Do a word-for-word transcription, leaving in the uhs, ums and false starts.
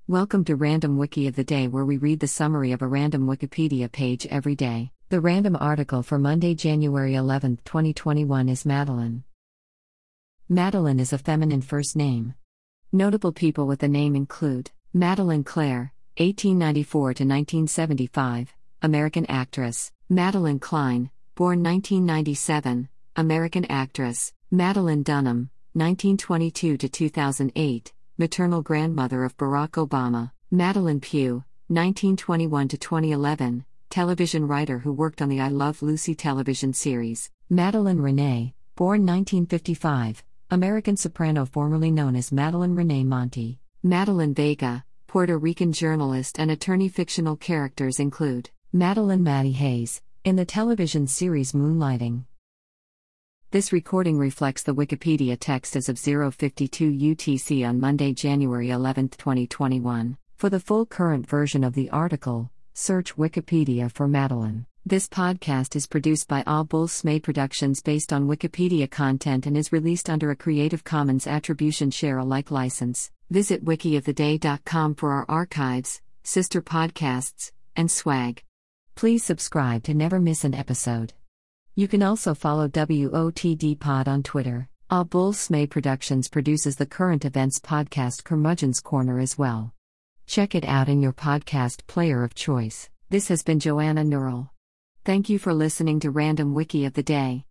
Welcome to Random Wiki of the Day, where we read the summary of a random Wikipedia page every day. The random article for Monday, January eleventh, twenty twenty-one is Madeline. Madeline is a feminine first name. Notable people with the name include Madeleine Claire, eighteen ninety-four to nineteen seventy-five, American actress; Madeline Klein, born nineteen ninety-seven, American actress; Madeline Dunham, nineteen twenty-two to two thousand eight, maternal grandmother of Barack Obama; Madeline Pugh, nineteen twenty-one to twenty eleven, television writer who worked on the I Love Lucy television series; Madeline Renee, born nineteen fifty-five, American soprano formerly known as Madeline Renee Monty; Madeline Vega, Puerto Rican journalist and attorney. Fictional characters include Madeline Maddie Hayes, in the television series Moonlighting. This recording reflects the Wikipedia text as of zero fifty-two U T C on Monday, January eleventh, twenty twenty-one. For the full current version of the article, search Wikipedia for Madeline. This podcast is produced by All Bulls Smay Productions based on Wikipedia content and is released under a Creative Commons Attribution Share Alike license. Visit wiki of the day dot com for our archives, sister podcasts, and swag. Please subscribe to never miss an episode. You can also follow W O T D Pod on Twitter. All Bulls Smay Productions produces the current events podcast Curmudgeon's Corner as well. Check it out in your podcast player of choice. This has been Joanna Neural. Thank you for listening to Random Wiki of the Day.